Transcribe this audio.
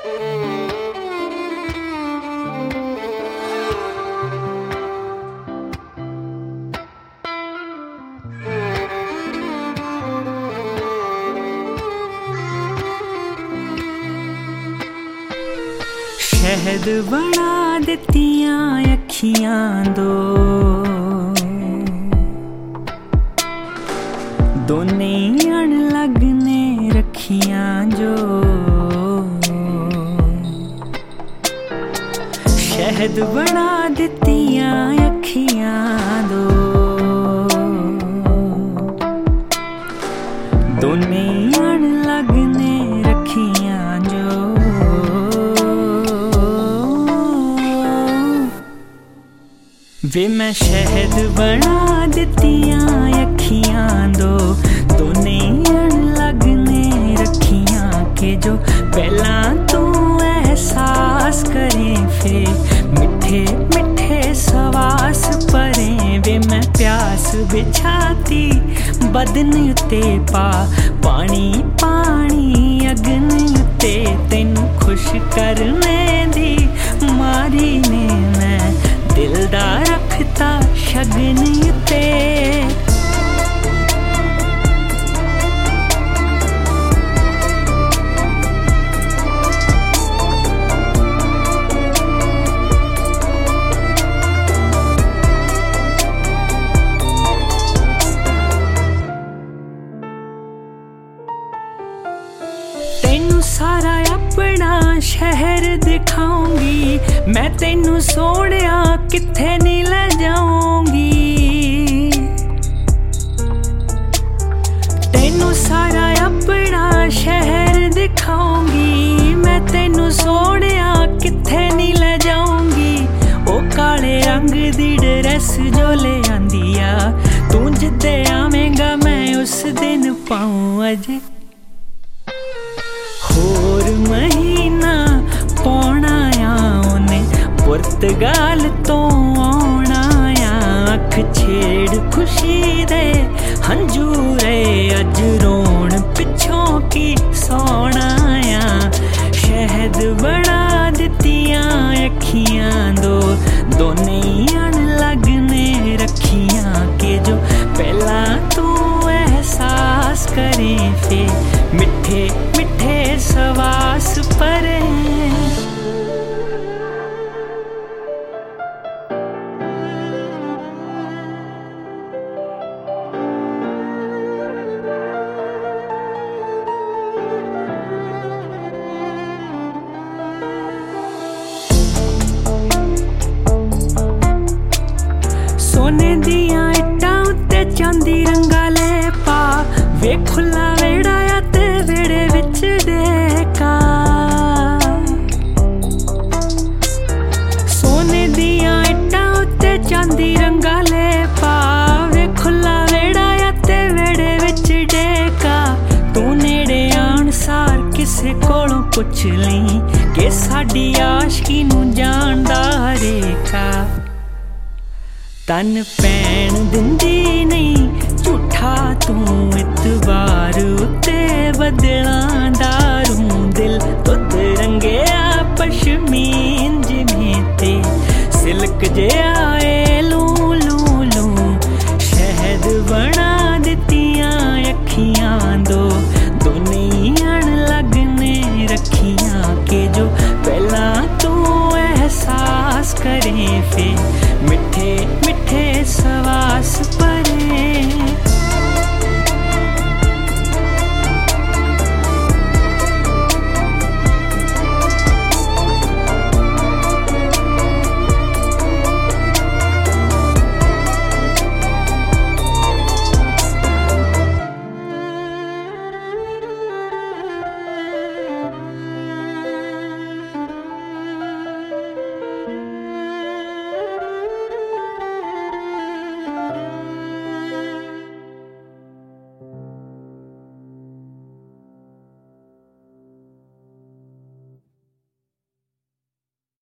शहद बना दित्तियां अखियां दोने अनलग ने रखियां जो शहद बना दित्तियां अखियां दोने अनलग ने रखियां जो वे मैं शहद बना दित्तियां अखियां दोने अनलग ने रखियां के जो पहला तू एहसास करें फिर मिठे मिठे सवास परें वे मैं प्यास बिछाती बदन उत्ते पा पानी पानी अगन उत्ते तैनू खुश करने दी मारी ने मैं दिल दा रखता शगन उत्ते तैनू सारा अपना शहर दिखाऊंगी मैं तैनू सोनिया किथे नहीं ले जाऊंगी तैनू सारा अपना शहर दिखाऊंगी मैं तैनू सोनिया किथे नहीं ले जाऊंगी ओ काले रंग दी ड्रेस जो ले आंदी आ तू जिद्दे आवेंगा मैं उस दिन पाऊं अजे होर महीना पौना आ उन्हें पुर्तगाल तो आना आ अख छेड़ खुशी दे हंजूरे अज रोण पिछों की सोना आ शहद बना दित्तियां अखियां दोने अनलग ने रखियां के जो पहला तू एहसास करें फिर मिठे मिठे सवास परें सोने दियां इट्टां उत्ते चांदी रंगा ले पा वे खुला वेड़ा आ ते वेड़े विच डेका सोने दियां इट्टां उत्ते चांदी रंगा ले पा वे खुला वेड़ा आ ते वेड़े विच डेका तू नेड़े आण सार किसे कोलों पुछ लई कि साडी आशकी नूं जानदा रेखा तन पैण दिंदी नहीं झूठा तू इतबार उत्ते बदलां दा